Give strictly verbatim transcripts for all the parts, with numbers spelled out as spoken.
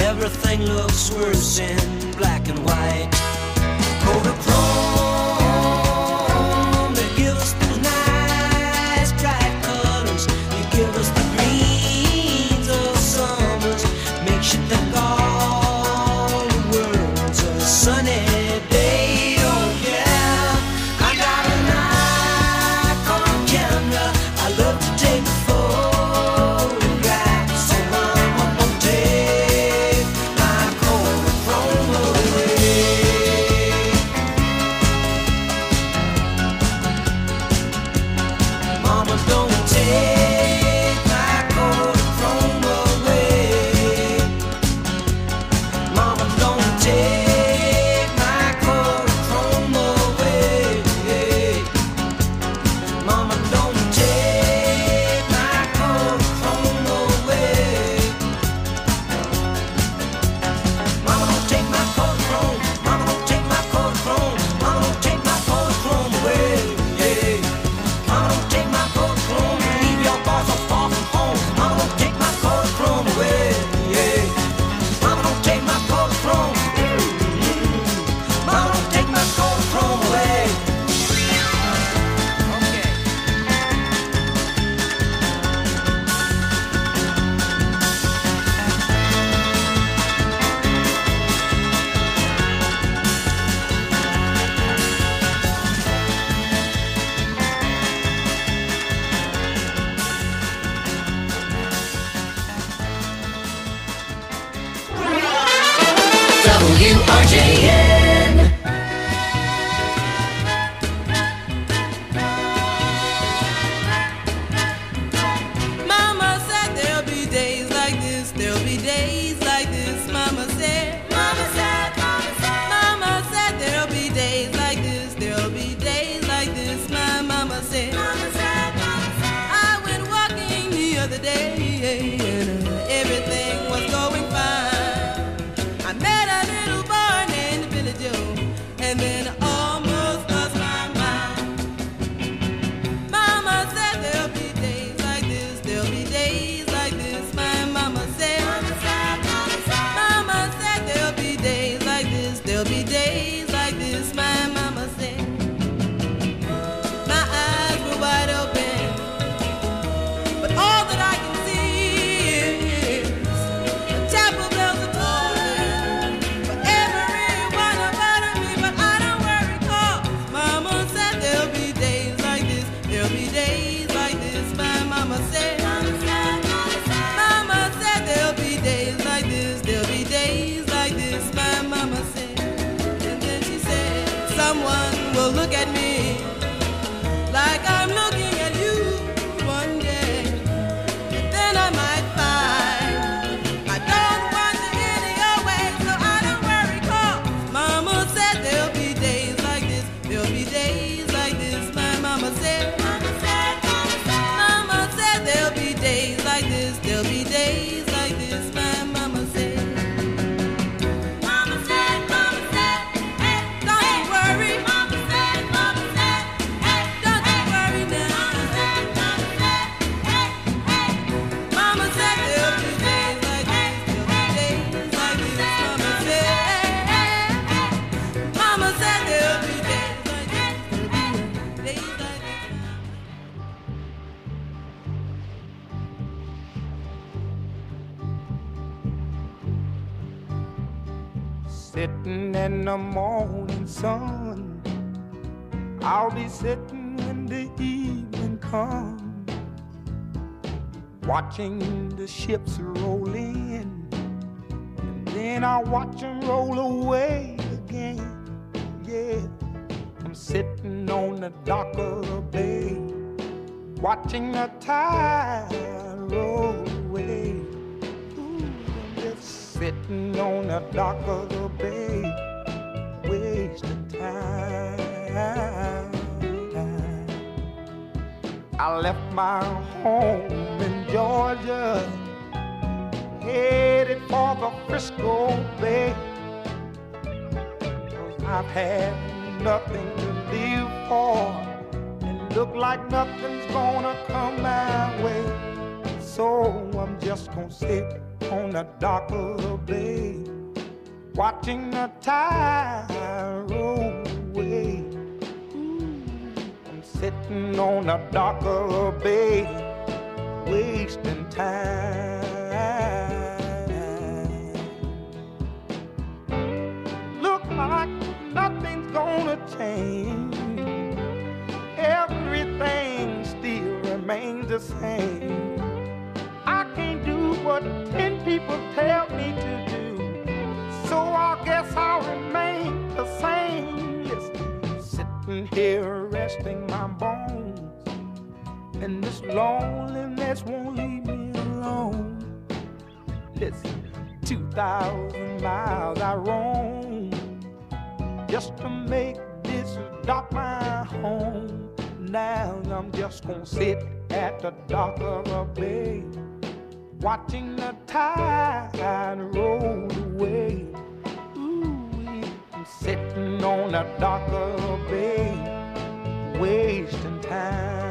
everything looks worse in black and white. Kodachrome, they give us those nice bright colors. You give us the greens of summers, makes you think all the world's a sunny day. Oh yeah, I got a Nikon camera, I love to take photographs. So mama, don't take my Kodachrome away. Mama, don't take my Kodachrome away. Mama, don't take my Kodachrome away. Mama, don't take my Kodachrome away. Mama, don't take my Kodachrome. Mama, don't take my Kodachrome. Mama, don't take my Kodachrome away. Mama, don't take my Kodachrome. Leave your boys so far from home. Mama, don't take my Kodachrome away. Mama, don't take my Kodachrome. Mama, don't take my Kodachrome away. W R J N. Mama said there'll be days like this, there'll be days like this. Mama said, Mama said, Mama said, Mama said there'll be days like this, there'll be days like this. My mama said, Mama said, Mama said. I went walking the other day and uh, everything was going fine. I met a little boy named Billy Joe, and then I almost lost my mind. Mama said there'll be days like this, there'll be days like this. My mama said, Mama said, Mama said, Mama said there'll be days like this, there'll be days like this. My mama said. My eyes were wide open, but all that I can see is the chapel bells are tolling for everyone about me. But I don't worry, 'cause Mama said there'll be days like this, there'll be days like this. My mama said, Mama said, Mama said, Mama said there'll be days like this, there'll be days like this. My mama said, and then she said, someone will look at me like I'm looking at you one day. And then I might find I don't want to any your way. So I don't worry, 'cause Mama said there'll be days like this, there'll be days like this. My mama said, Mama said, Mama said, Mama said there'll be days like this, there'll be days like this. My mama said, Mama said, Mama said, hey, don't you worry. Mama said, Mama said, hey, don't you worry now. Mama said, Mama said, hey, hey. Mama said there'll be days like this, there'll be days like this. Mama said, hey, hey. Mama said there'll be days like this, there'll be days like this. Sitting in the morning sun, I'll be sitting when the evening comes, watching the ships roll in, and then I'll watch them roll away again. Yeah, I'm sitting on the dock of the bay, watching the tide roll away. Ooh, I'm just sitting on the dock of the bay, wasting time. I left my home in Georgia, headed for the Frisco Bay, 'cause I've had nothing to live for, and look like nothing's gonna come my way. So I'm just gonna sit on the dock of the bay, watching the tide roll away. I'm sitting on the dock of the bay, wasting time. Look like nothing's gonna change. Everything still remains the same. I can't do what ten people tell me to do, so I guess I'll remain the same. Listen, sitting here resting my bones, and this loneliness won't leave me alone. Listen, two thousand miles I roam just to make this dock my home. Now I'm just gonna sit at the dock of a bay, watching the tide roll away. Ooh, I'm sitting on the dock of a bay, wasting time.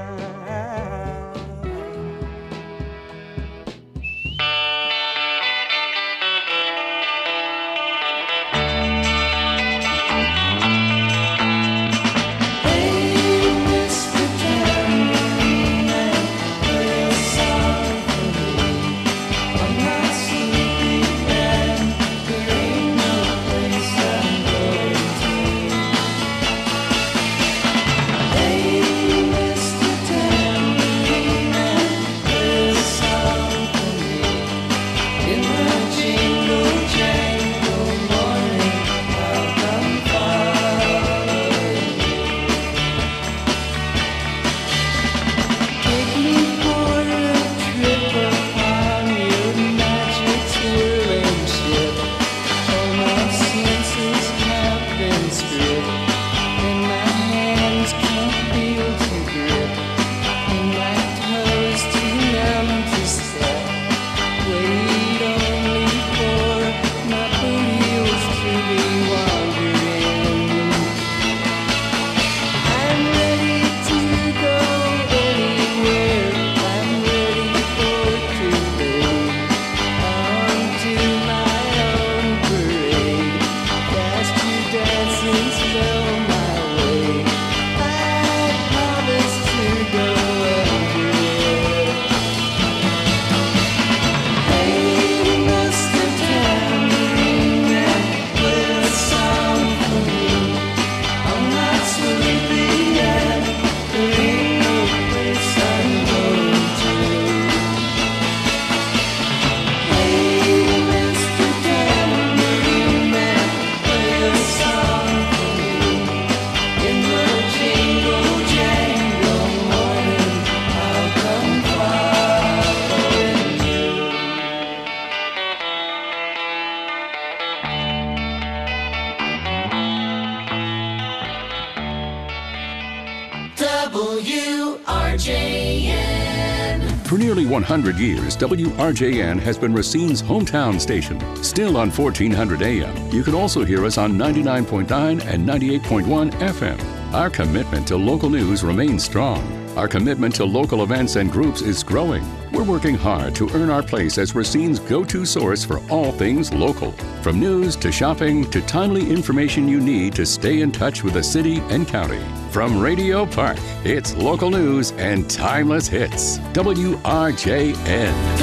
W R J N. For nearly one hundred years, W R J N has been Racine's hometown station. Still on fourteen hundred A M. You can also hear us on ninety-nine point nine and ninety-eight point one F M. Our commitment to local news remains strong. Our commitment to local events and groups is growing. We're working hard to earn our place as Racine's go-to source for all things local. From news to shopping to timely information you need to stay in touch with the city and county. From Radio Park, it's local news and timeless hits. W R J N.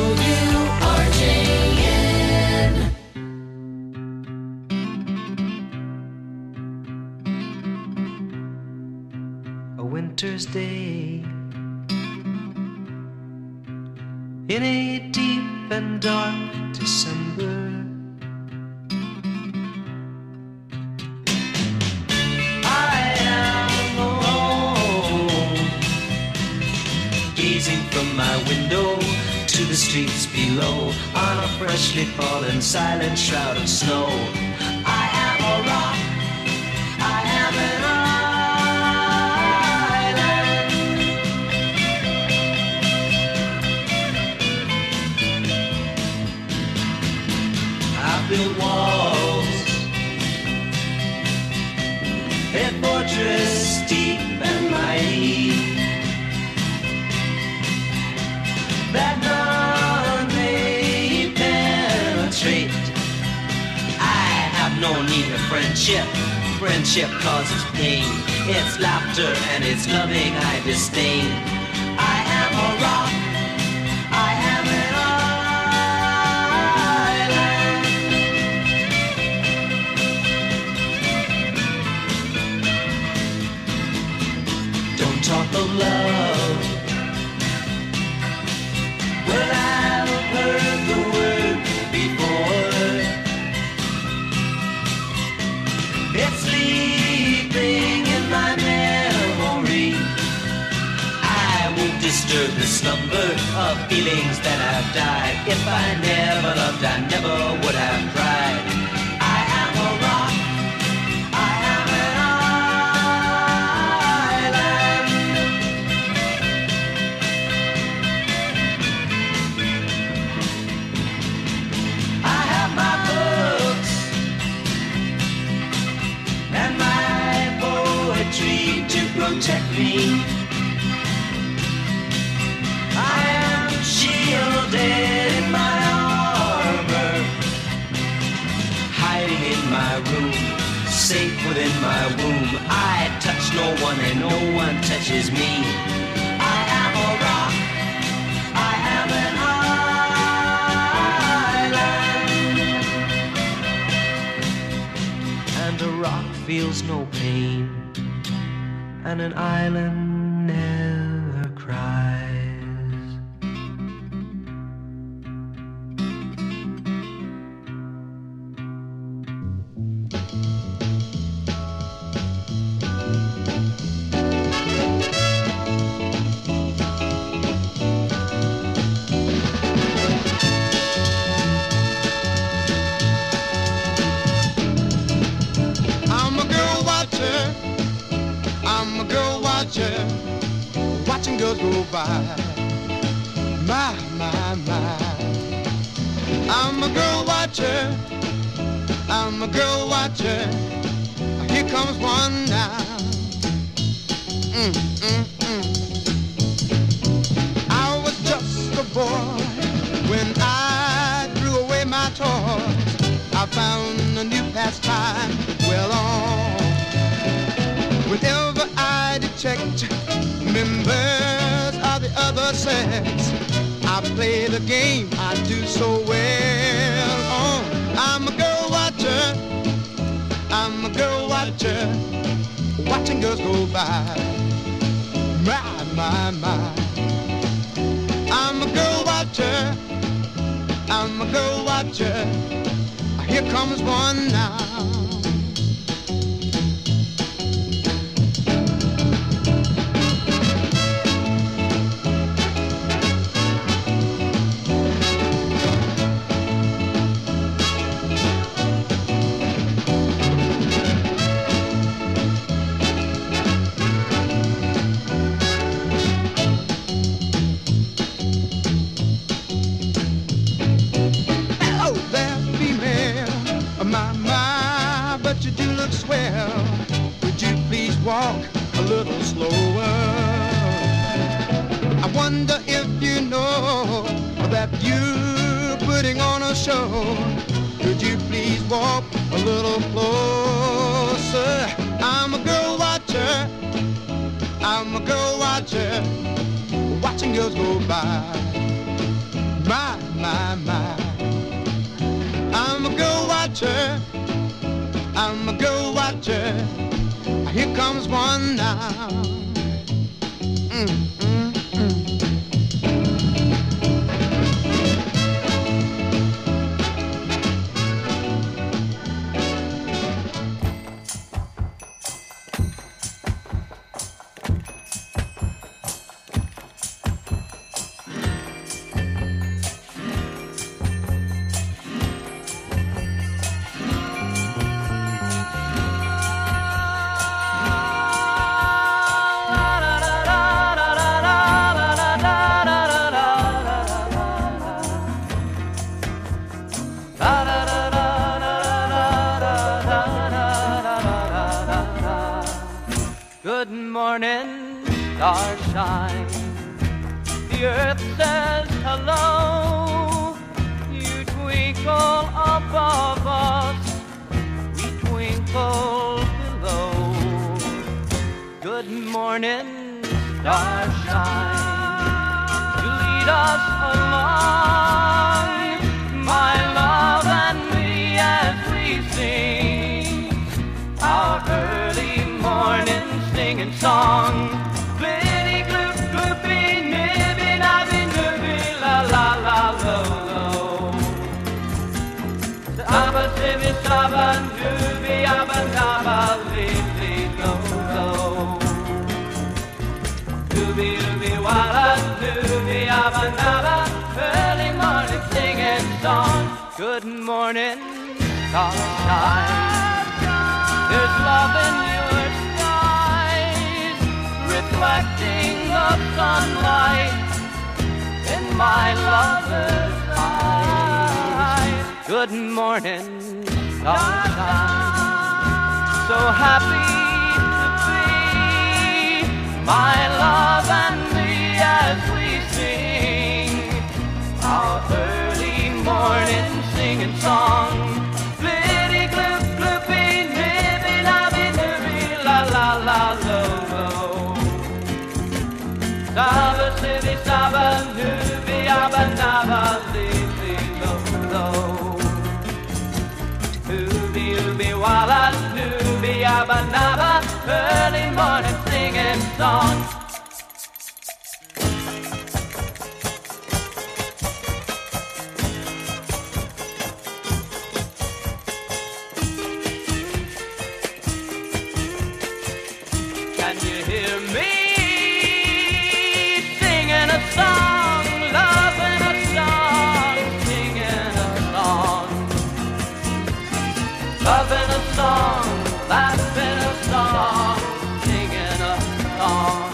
W R J N. A winter's day in a deep and dark December, I am alone, gazing from my window to the streets below on a freshly fallen silent shroud of snow. I am a rock, I am an built walls, a fortress deep and mighty, that no need of friendship. Friendship causes pain. It's laughter and it's loving I disdain. I am a rock. I am an island. Don't talk of love. Well, I've heard the word before. It's sleeping in my memory. I won't disturb the slumber of feelings that have died. If I never loved, I never would have tried. I am a rock. I am an island. I have my books and my poetry to protect me. I am shielded in my armor, hiding in my room, safe within my womb. I touch no one and no one touches me. I am a rock. I am an island. And a rock feels no pain, and an island never cries. I'm a girl watcher. I'm a girl watcher, watching girls go by. My, my, my. I'm a girl watcher. I'm a girl watcher. Here comes one now. Mm, mm, mm. I was just a boy when I threw away my toys. I found a new pastime well on. Whenever I detect members of the other sex, I play the game I do so well. Oh, I'm a girl watcher. I'm a girl watcher, watching girls go by. My, my, my. I'm a girl watcher. I'm a girl watcher. Here comes one now. Hello there, female. My, my, but you do look swell. Would you please walk a little slower? I wonder if you know that you're putting on a show. Could you please walk a little closer? I'm a girl watcher. I'm a girl watcher, watching girls go by. My, my, my. I'm a girl watcher. I'm a girl watcher. Here comes one now. Mm, mm, mm. Good morning, stars shine. The earth says hello. You twinkle above us, Good morning, starshine, to lead us along, my love and me, as we sing our early morning singing song. Glitty, gloop, gloopy, nibby, nabby, nibby, la, la, la, lo, lo. Abba, sibby, sabba, nubby, abba, nabba, li, li, lo, lo. Doobie, doobie, walla, doobie, abba, nabba, early morning singing song. Good morning, starshine. There's love in your skies, reflecting the sunlight in my lover's eyes. Good morning, starshine. So happy to be, my love and me, as we sing our early morning singing song. Glitty, gloop, gloopy, nibby, nabby, nibby, la, la, la, lo, lo. Saba, sibby, saba, nubby, abba, nabba, li, li, lo, lo. Ooby, ooby, walla, nubby, abba, nabba, early morning singing song. Can you hear me singing a song, loving a song, singing a song, loving a song, laughing a song, singing a song,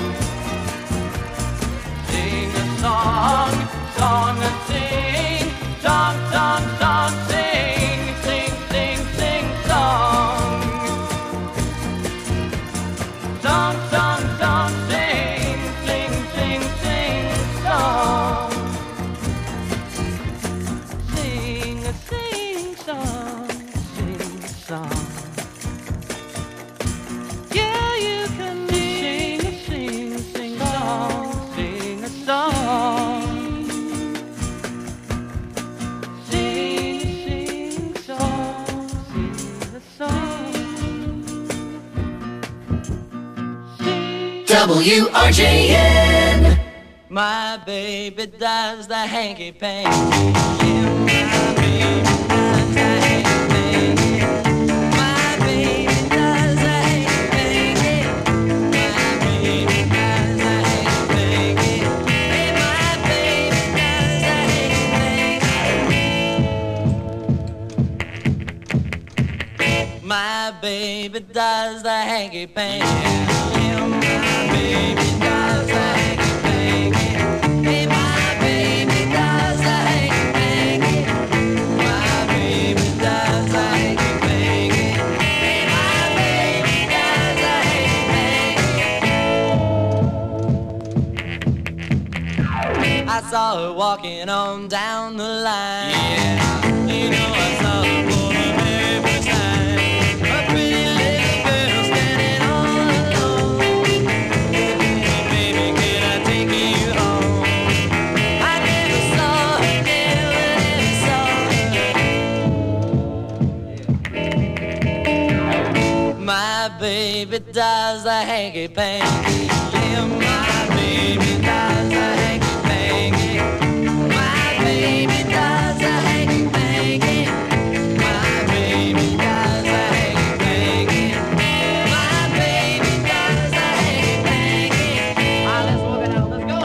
sing a song, song and sing, song, song, song, sing, sing, sing, sing, song. Song, song, song, sing, sing, sing, sing, song. Sing a sing song, sing song. Yeah, you can sing a sing, sing song, sing a song. Sing a sing song, sing a song. W R J N. My baby does the hanky panky. Yeah, my baby does the hanky panky. My baby does the hanky panky. My baby does the hanky panky. Hey, my baby does the hanky panky. My baby does the hanky panky. Yeah, my baby does the hanky panky. Hey, my baby does the hanky panky. My baby does the hanky panky. Hey, my baby does the hanky panky. I saw her walking on down the line. Yeah, you know I saw her for the very first time. A pretty little girl standing all alone. Baby, can I take you home? I never saw her, never, never saw her. My baby does the hanky panky. Yeah, my baby does the hanky panky. My baby does the hanky panky. My baby does the hanky panky. My baby does the hanky panky. Ah, let's walk it out. Let's go.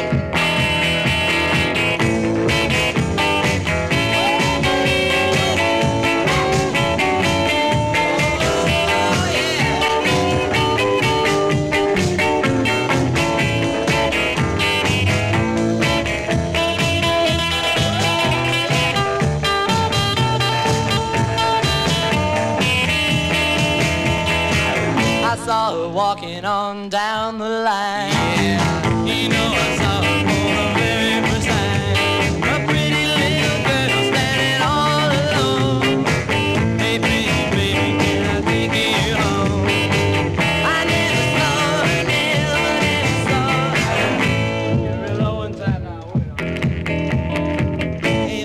I saw her walking on down the line. Yeah, you know I saw her for the very first time. A pretty little girl standing all alone. Hey, baby, baby, can I take you home? I never saw her,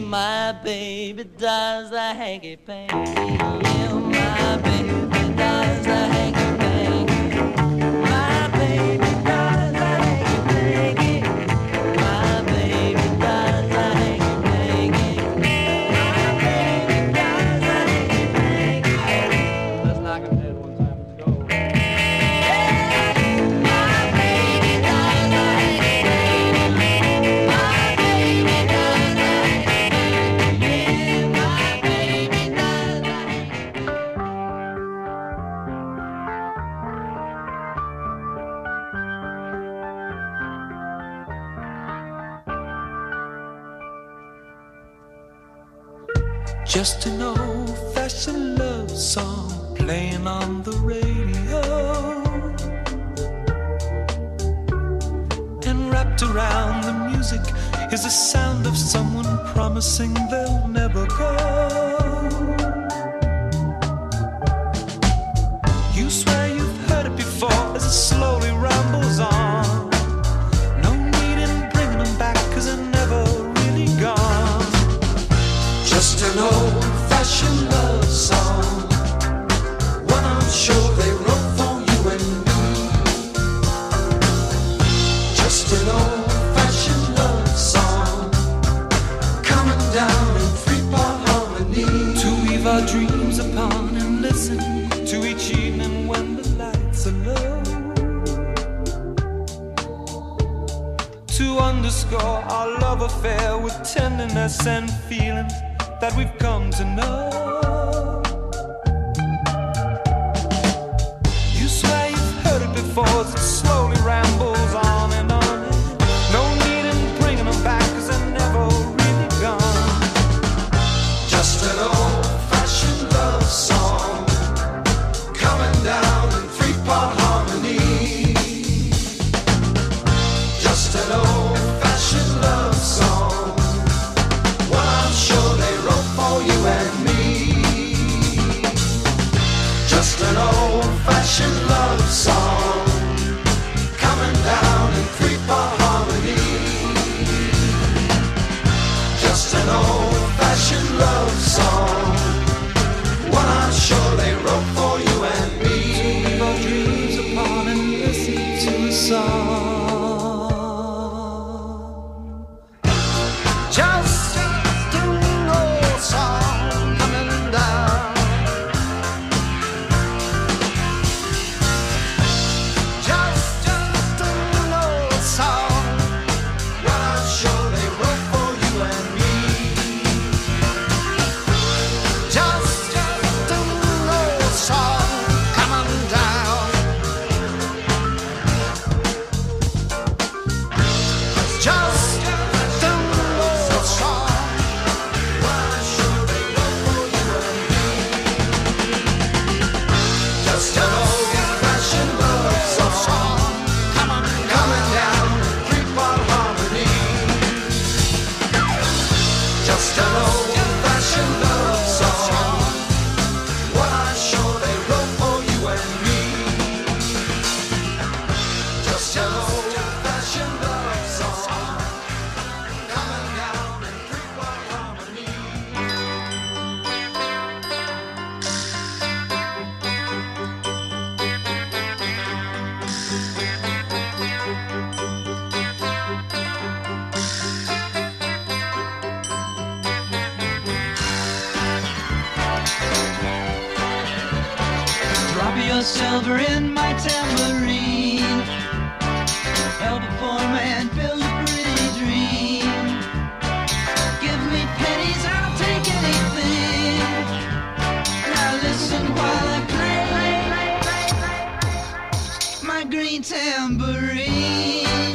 my baby does the hanky-panky. Yeah, my baby does the hanky-panky. My baby does the hanky-panky. My baby does the hanky-panky. My baby does the hanky-panky. Let's knock him dead one time. Let's go. My baby does the hanky-panky. My baby does the hanky-panky. Yeah, my baby does the hanky-panky. Just an old-fashioned love song playing on the radio, and wrapped around the music is the sound of someone promising they'll never go. You swear you've heard it before as it slowly rambles on. No need in bringing them back, 'cause they're never really gone. Just an old-fashioned love song, one I'm sure they wrote for you and me. Just an old-fashioned love song, coming down in three-part harmony, to weave our dreams upon and listen to each evening when the lights are low, to underscore our love affair with tenderness and feelings that we've come to know. You swear you've heard it before as it slowly rambles on and on. No need in bringing them back, 'cause they're never really gone. Just an old-fashioned love song, coming down in three-part harmony. Just an old-fashioned love song, one I'm sure they wrote for you and me. Just an old-fashioned love song, coming down in three-part harmony. Just an old-fashioned love song, one I'm sure they wrote for you and me. To our dreams upon and listen to a song. Just an old song coming down. Just, just an old song, what I'm sure they wrote for you and me. Just, just an old song coming down. Just your silver in my tambourine, help a poor man build a pretty dream. Give me pennies, I'll take anything. Now listen while I play my green tambourine.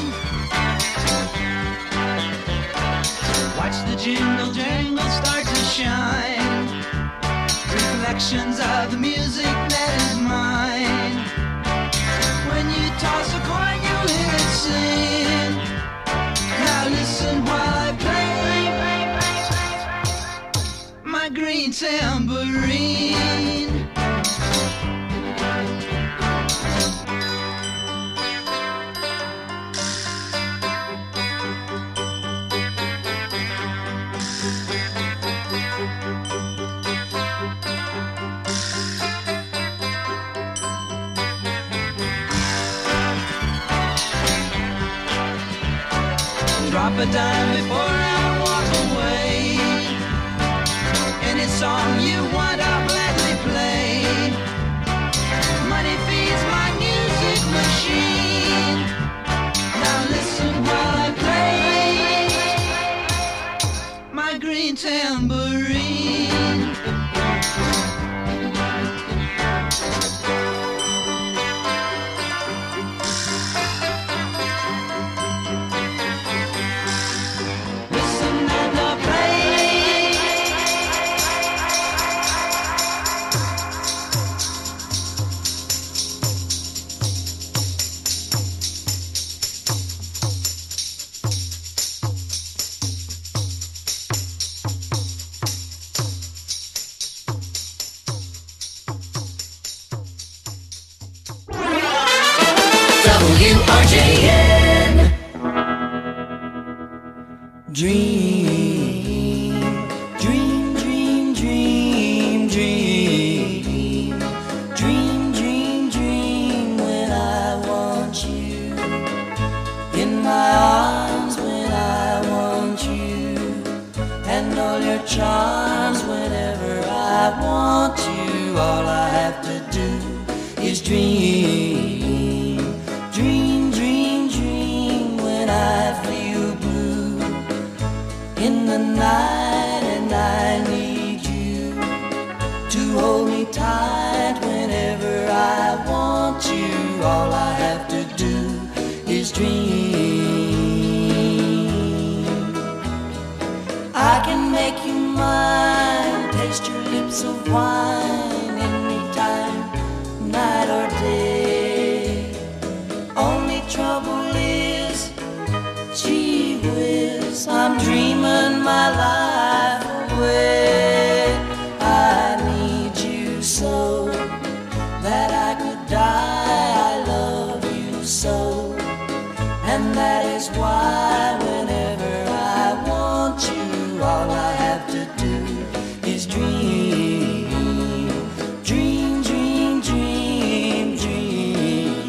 Watch the jingle jangle start to shine, reflections of the music that is mine. When you toss a coin, you'll hear it sing. Now listen while I play my green tambourine. drop a dime before I walk away. Any song you want, I'll gladly play. Money feeds my music machine. Now listen while I play my green tambourine. W R J N. Dream, dream, dream, dream, dream, dream, dream, dream when I want you in my arms, when I want you, and all your charms whenever I want you. All I have to do is dream, dream, dream, dream when I feel blue in the night and I need you to hold me tight whenever I want you. All I have to do is dream. I can make you mine, taste your lips of wine anytime, night or day. Only trouble is, gee whiz, I'm dreaming my life away. I need you so that I could die. I love you so, and that is why whenever I want you, all I have to do is dream, dream, dream, dream, dream.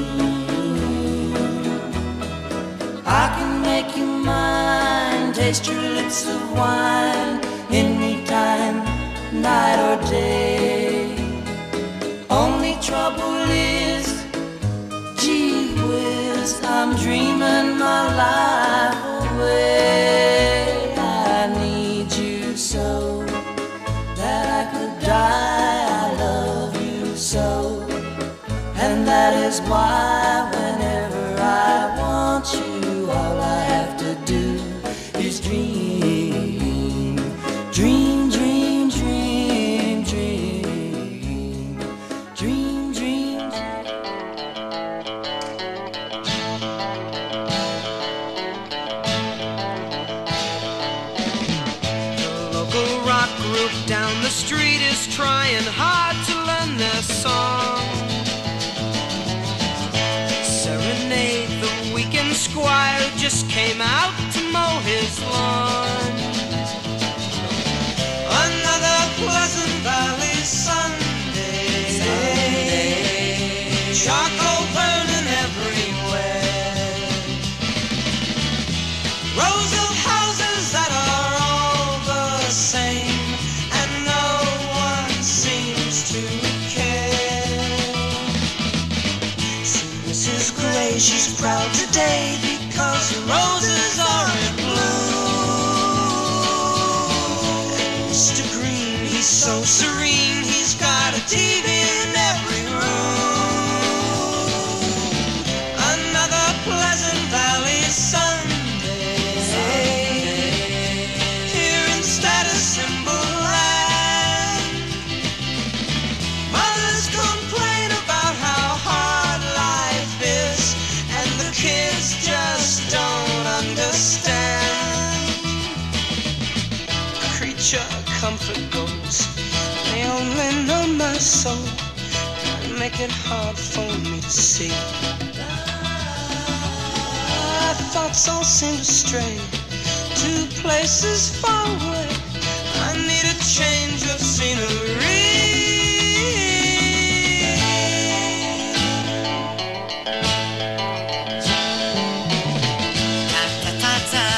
I can make you mine, taste your lips of wine anytime, night or day. Only trouble is, gee whiz, I'm dreaming my life away. I need you so that I could die. I love you so, and that is why whenever I want you, all I have to do is dream, dream, dream, dream, dream, dream, dream. The local rock group down the street is trying hard to learn their song. Serenade the weekend squire who just came out to mow his lawn. Another Pleasant Valley Sunday. Charcoal burning everywhere. Rows of houses that are all the same, and no one seems to care. See Missus Gray, she's proud today because the roses are in bloom. And Mister Green, he's so serene, he's got a T V in every room. Another Pleasant Valley Sunday, here in Status Symbol Land. Mothers complain about how hard life is, and the kids just don't understand. Creature comfort goes, they only know my soul and make it hard for me to see. My thoughts all seem to stray to places far away. I need a change of scenery. Ta ta ta ta.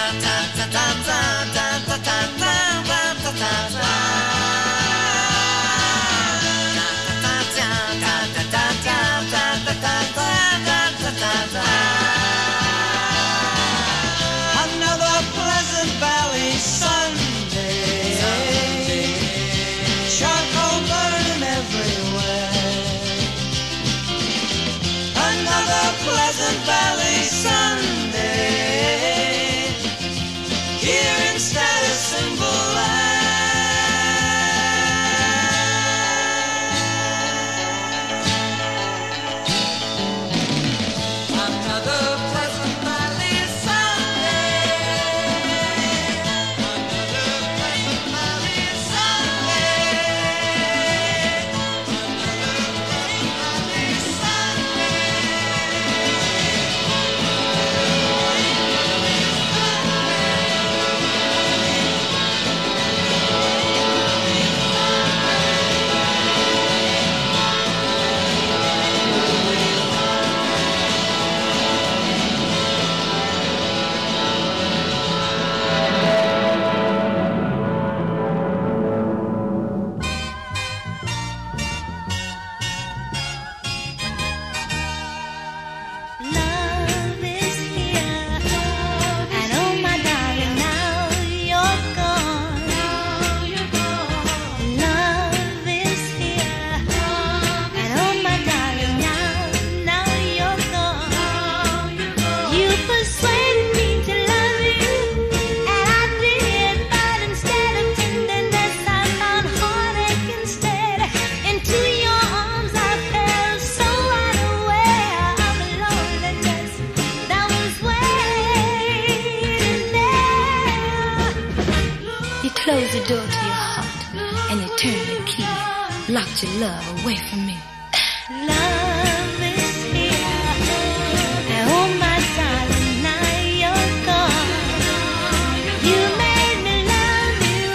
closed the door to your heart and you turned the key, locked your love away from me. Love is here, and oh my darling, now you're gone. You made me love you,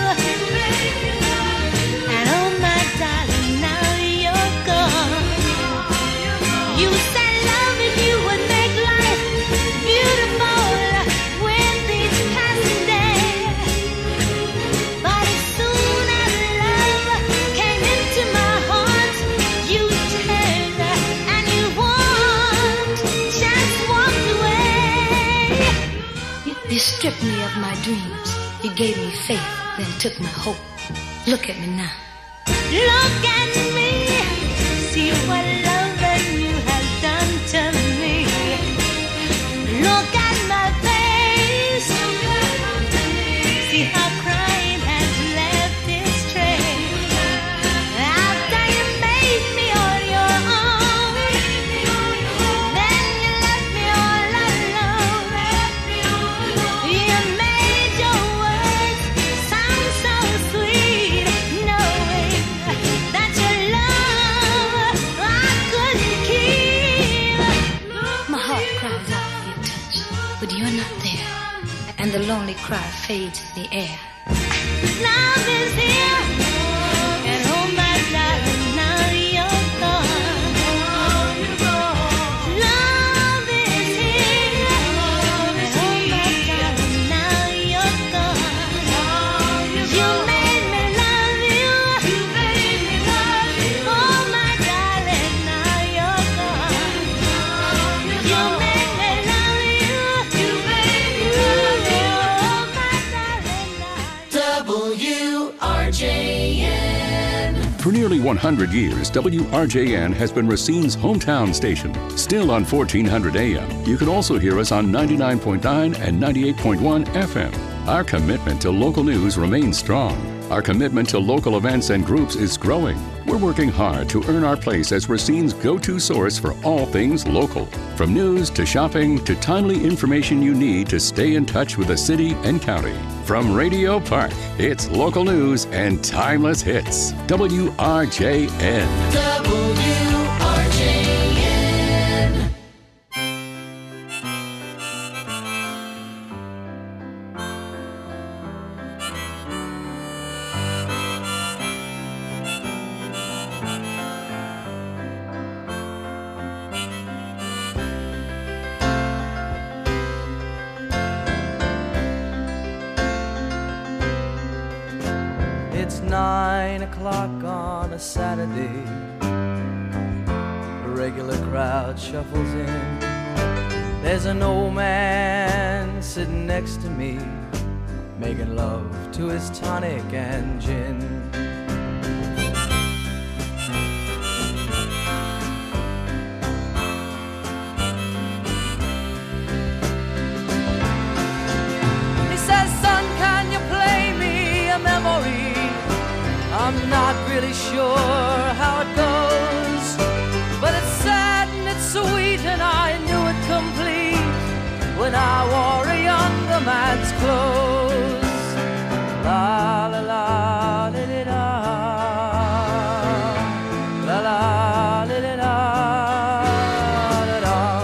and oh my darling, now you're gone. You said love if you would make life beautiful with each passing day. But as soon as love came into my heart, you turned and you walked, just walked away. You, you stripped me of my dreams. You gave me faith, then took my hope. Look at me now. Look at me. See what love and you have done to me. Look at my face. See how crying has left its trace. After you made me on your own, then you left me all alone. You made your words sound so sweet, knowing that your love I couldn't keep. My heart cries out for your touch, but you're not there, and the lonely cry fades in the air. Love is here, and oh my darling, now you're gone. Love is here, and oh my darling, now you're gone. You made me love you, oh my darling, now you're gone. You made me love you, oh my darling, now. W R J N. For nearly one hundred years, W R J N has been Racine's hometown station. Still on fourteen hundred A M. You can also hear us on ninety-nine point nine and ninety-eight point one F M. Our commitment to local news remains strong. Our commitment to local events and groups is growing. We're working hard to earn our place as Racine's go-to source for all things local. From news to shopping to timely information you need to stay in touch with the city and county. From Radio Park, it's local news and timeless hits. W R J N. W R J N. It's nine o'clock on a Saturday. The regular crowd shuffles in. There's an old man sitting next to me, making love to his tonic and gin. He says, son, can you play me a memory? I'm not really sure how it goes, but it's sad and it's sweet, and I knew it complete when I wore a younger man's clothes. La la la li li da, la la li li da, da da.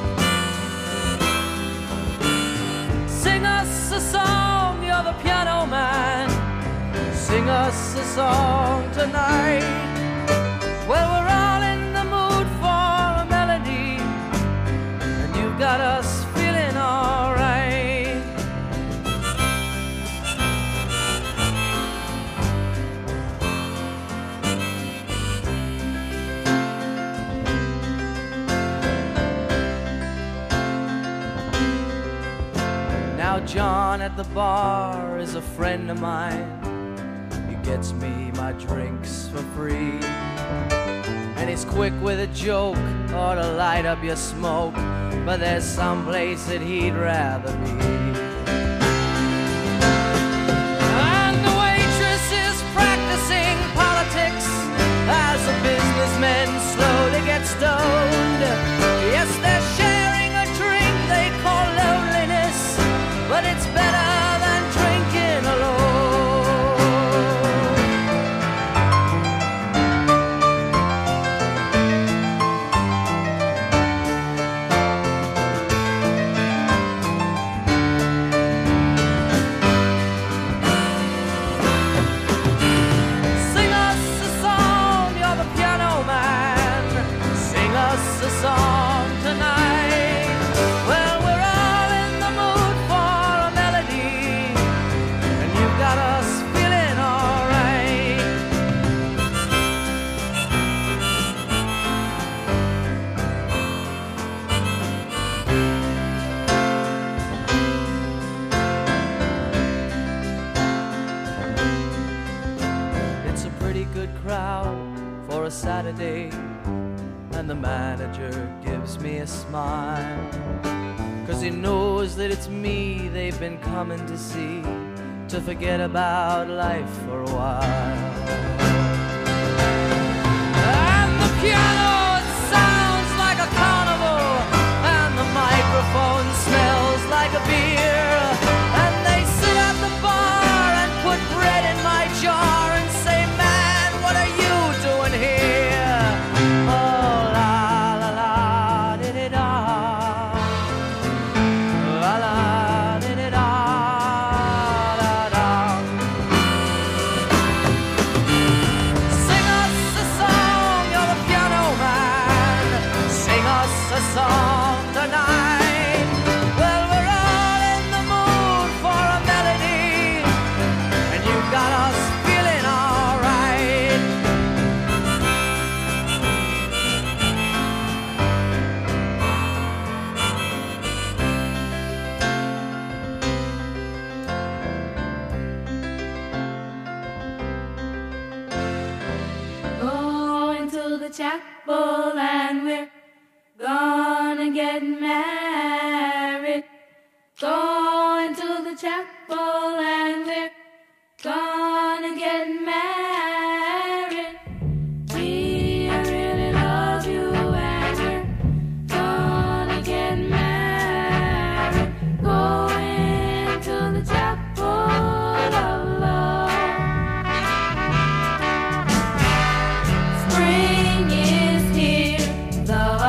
Sing us a song, you're the piano man. Sing us a song tonight. Well, we're all in the mood for a melody, and you've got us feeling all right. Now John at the bar is a friend of mine. Gets me my drinks for free, and he's quick with a joke or to light up your smoke, but there's some place that he'd rather be. And the waitress is practicing politics as the businessmen slowly get stoned. Yes, they're sharing a drink they call loneliness, but it's better than drinking alone. crowd for a Saturday, and the manager gives me a smile, 'cause he knows that it's me they've been coming to see, to forget about life for a while. And the piano, it sounds like a carnival, and the microphone smells like a beer, and they sit at the bar and put bread in my jar and say, man, what are you doing here? Oh, la la la, di-di-da, la la, di-di-da, la da. Sing us a song, you're the piano man. Sing us a song tonight. Well, we're all in the mood for a melody, and you got us feeling all right. Going to the chapel and we're gonna get married. Going to the chapel and we're gonna get married. We really love you and we're gonna get married. Going to the chapel of love. Spring is here, the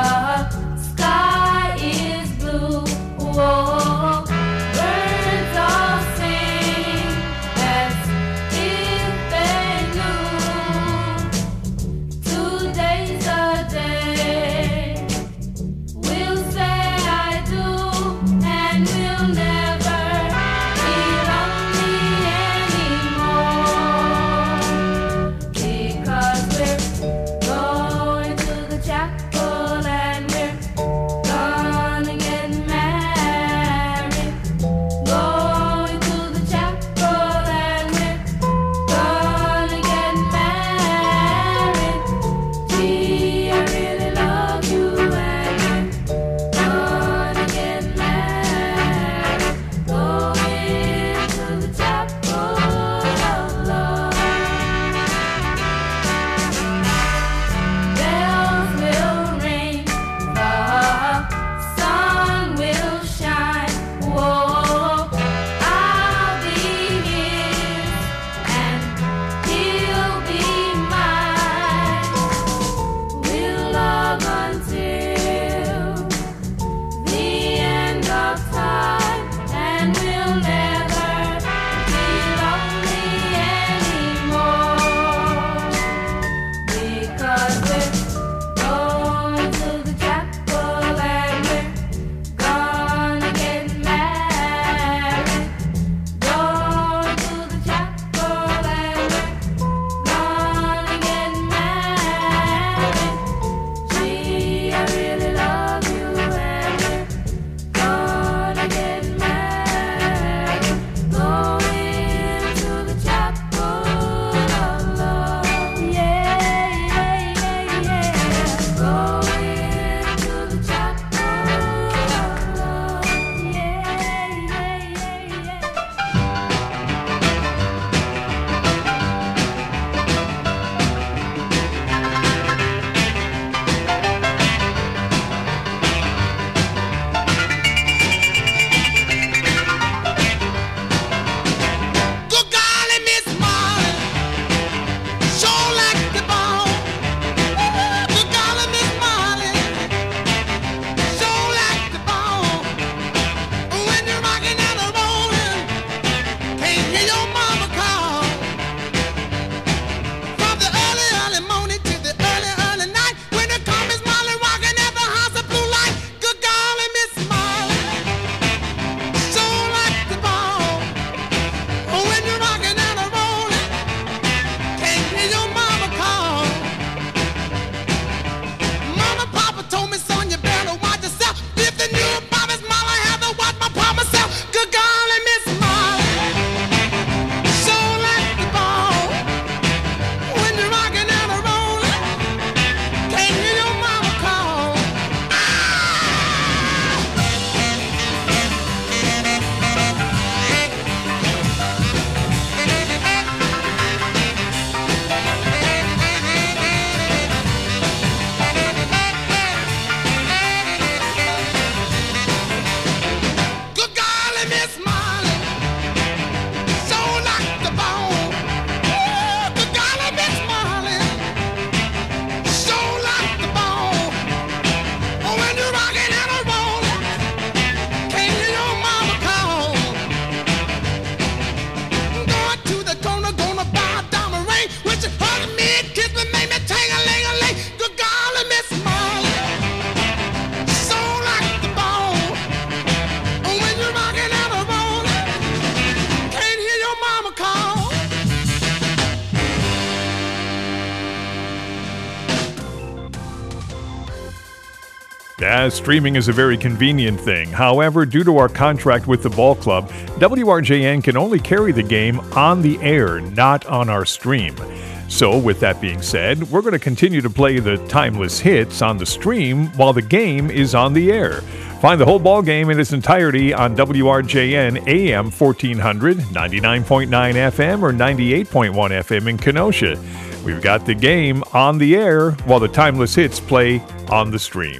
Yeah, streaming is a very convenient thing. However, due to our contract with the ball club, W R J N can only carry the game on the air, not on our stream. So, with that being said, we're going to continue to play the timeless hits on the stream while the game is on the air. Find the whole ball game in its entirety on W R J N A M fourteen hundred, ninety-nine point nine F M, or ninety-eight point one F M in Kenosha. We've got the game on the air while the timeless hits play on the stream.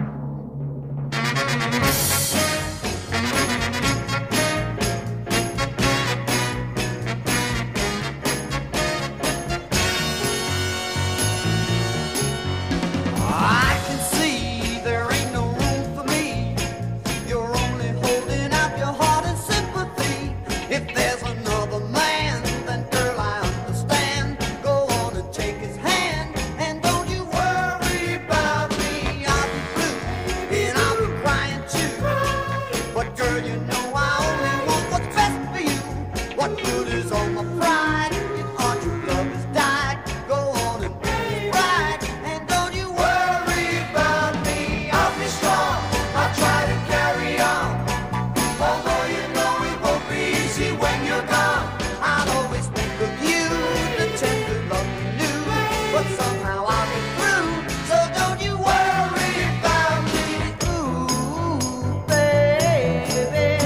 I can see there ain't no room for me. You're only holding out your heart and sympathy. If there's another man, then girl, I understand. Go on and take his hand, and don't you worry about me. I'll be blue, and I'll be crying too. But girl, you know I only want what's best for you. What good is all my pride if our true love has died? Go on and make it right, and don't you worry about me. I'll be strong, I'll try to carry on. Although you know it won't be easy when you're gone. I'll always think of you, the tender love you knew. But somehow I'll get through, so don't you worry about me. Ooh, baby.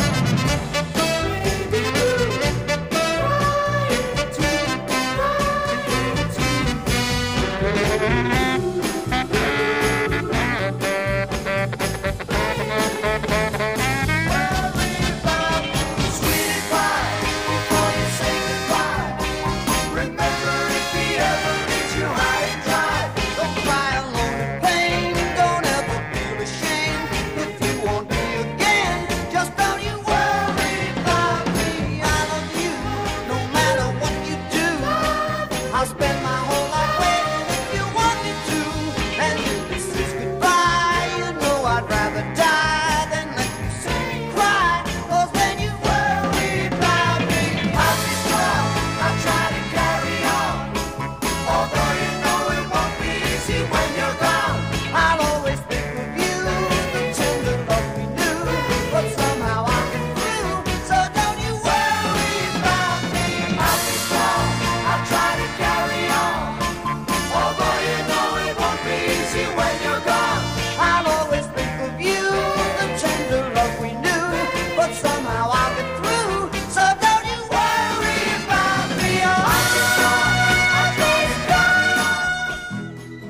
Sweetie pie, before you say goodbye, remember if he ever leaves you high and dry. Don't cry alone in pain, don't ever feel ashamed. If you want me again, just don't you worry about me. I love you, no matter what you do. I'll spend my whole life waiting if you want me to. And if this is goodbye, you know I'd rather die than let you see me cry. 'Cause then you worry about me. I'll be strong, I'll try to carry on. Although you know it won't be easy when you're gone. I'll always think of you, the tender love we knew. But somehow I'll get through, so don't you worry about me. I'll be strong, I'll try to carry on. Although you know it won't be easy when you're gone. I'll always think of you, the tender love we knew. But somehow I'll get through, so don't you worry about me. Oh, I'll be strong, I'll try to carry on.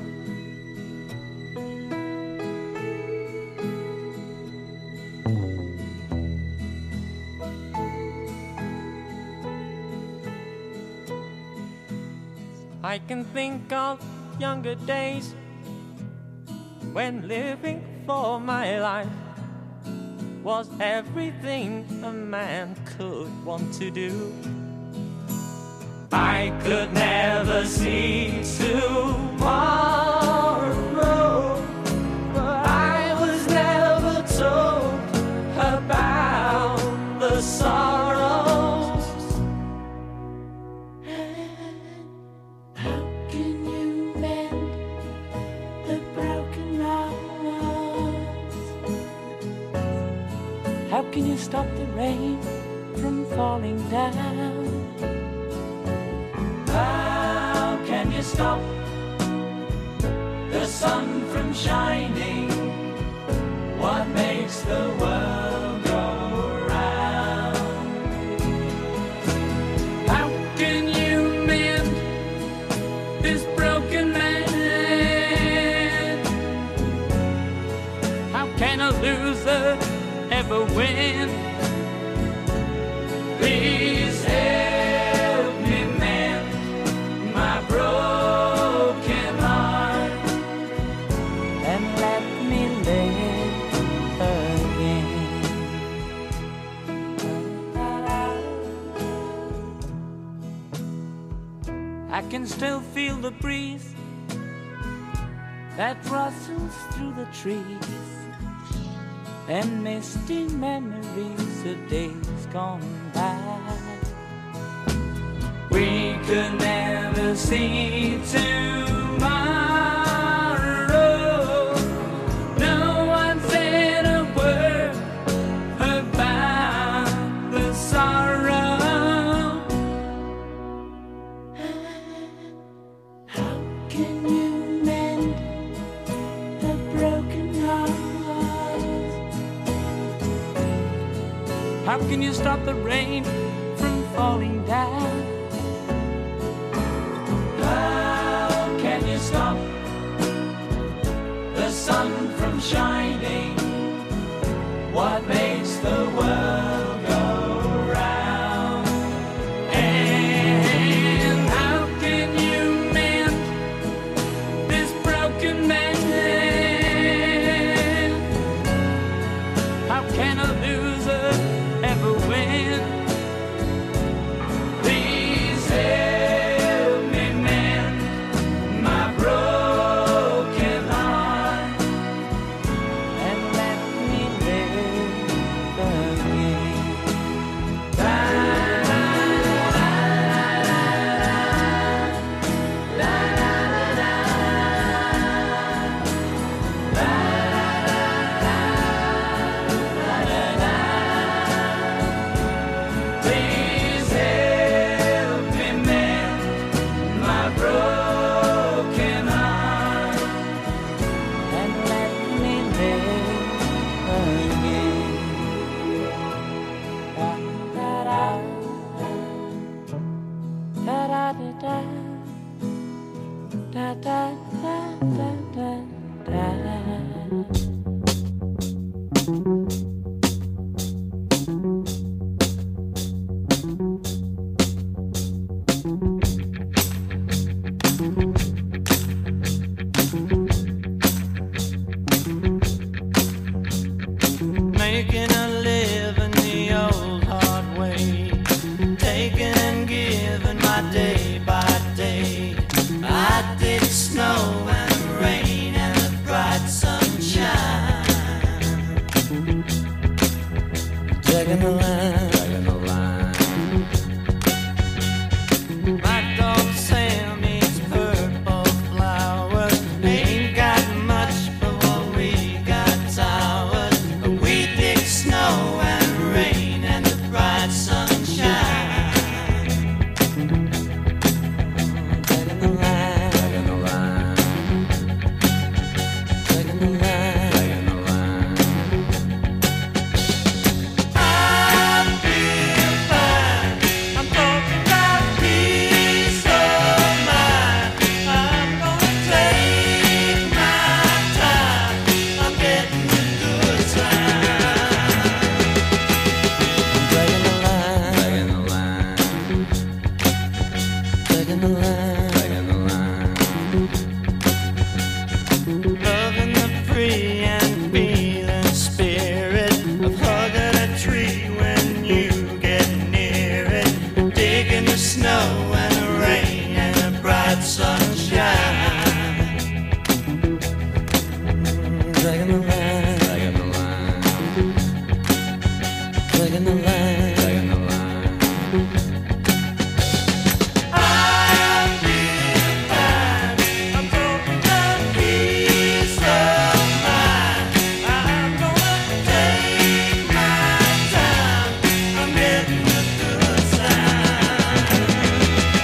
I can think of younger days when living for my life was everything a man could want to do. I could never see tomorrow, but I was never told about the sorrows. How can you mend the broken hearts? How can you stop the rain from falling down? How can you stop the sun from shining? What makes the world go round? How can you mend this broken man? How can a loser ever win? Please help me mend my broken heart And let me live again. I can still feel the breeze that rustles through the trees, and misty memories of days gone by. We could never see tomorrow. No, can you stop the rain from falling down? How can you stop the sun from shining? What makes the world go round? And how can you mend this broken man? How can a loser ever win? Please help me mend my broken heart and let me live again. La, la, la, la, la, la, la, please help me mend my broken heart and let me live again. Da da da da da da da da da da da. Making a living the old hard way, taking and giving my day by day. I did snow and rain and the bright sunshine. Taking the line, taking the line. My dog Sam eats purple flowers. Ain't got much, but what we got towers. We dig snow and rain and the bright sunshine. Taking the line, taking the line, taking the line, taking the line. I feel fine. I'm talking about peace of mind. I'm gonna take my time. I'm getting the good time. Taking the line, taking the line, taking the line, taking the line. Loving the free and feeling spirit of hugging a tree when you get near it, digging the snow and the rain and the bright sunshine. Taking the line, taking the line, taking the line, taking the line. I feel fine. I'm talking about peace of mind. I'm gonna take my time. I'm getting the good time.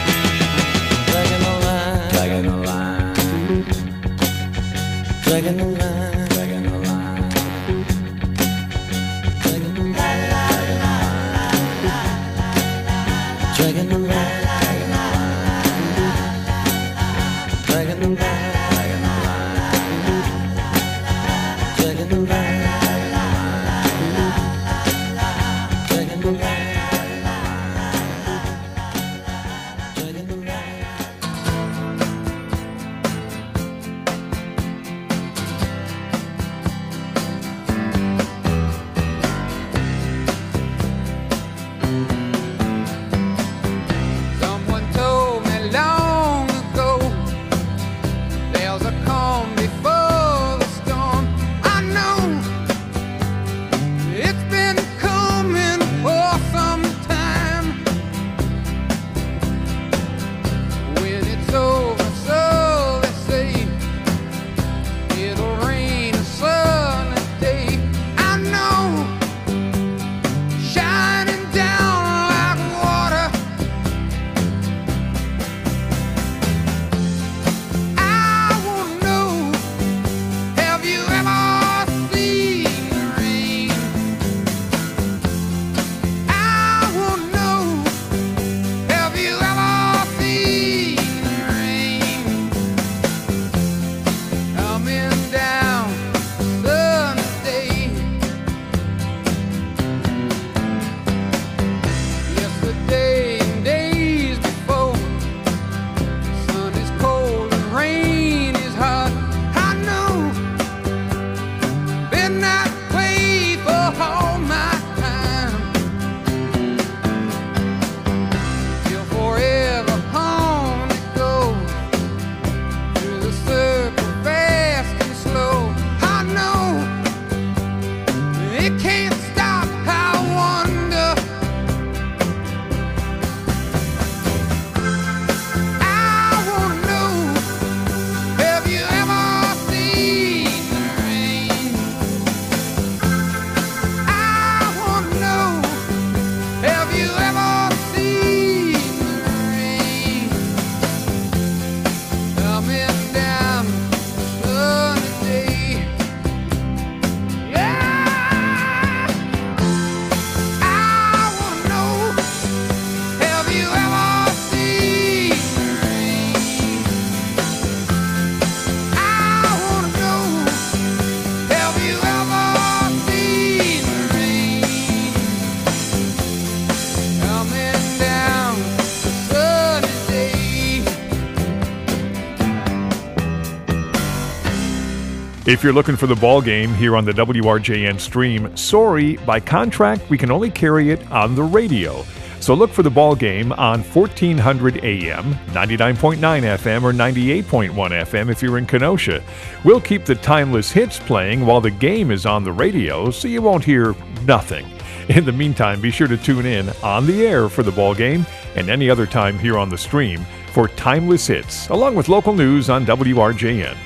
If you're looking for the ball game here on the W R J N stream, sorry, by contract, we can only carry it on the radio. So look for the ball game on fourteen hundred A M, ninety-nine point nine F M, or ninety-eight point one F M if you're in Kenosha. We'll keep the timeless hits playing while the game is on the radio, so you won't hear nothing. In the meantime, be sure to tune in on the air for the ball game and any other time here on the stream for timeless hits, along with local news on W R J N.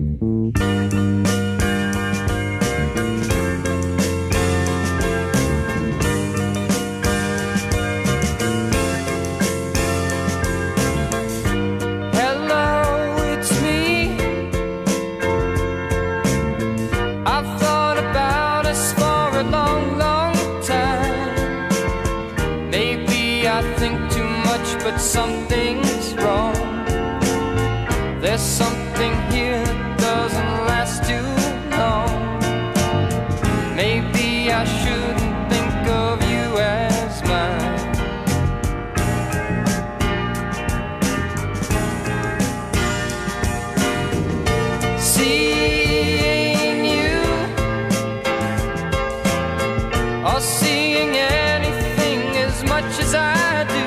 Something's wrong. There's something here that doesn't last too long. Maybe I shouldn't think of you as mine. Seeing you or seeing anything as much as I do,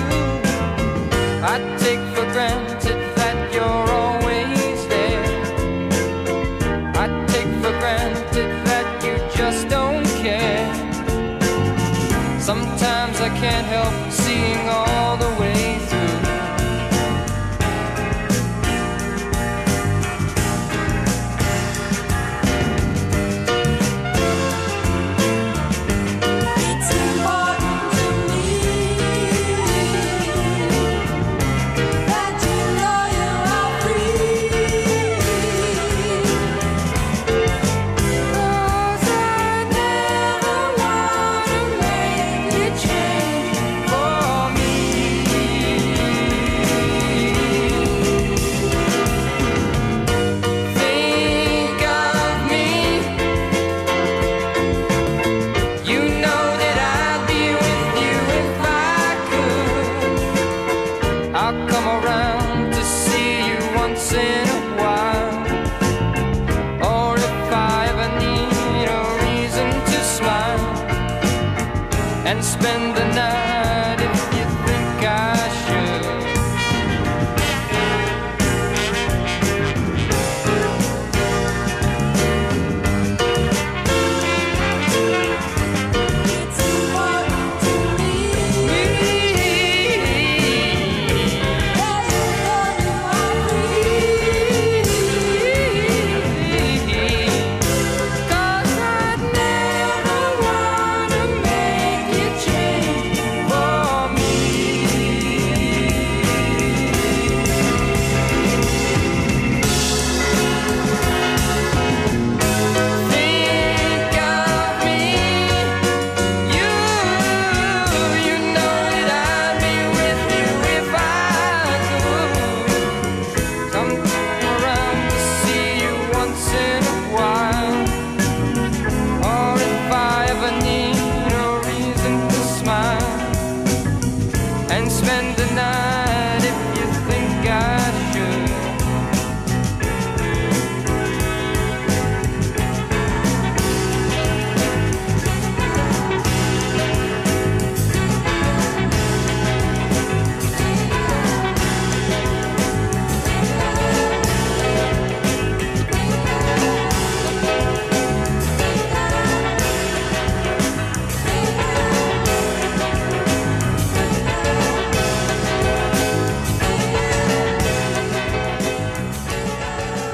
I take for granted that you're always there. I take for granted that you just don't care. Sometimes I can't help seeing all the way through. It's important to me that you know you are free. 'Cause I never wanna make you change for me. Think of me. You know that I'd be with you if I could. I'll come around to see you once in a while. Or if I ever need a reason to smile and spend the night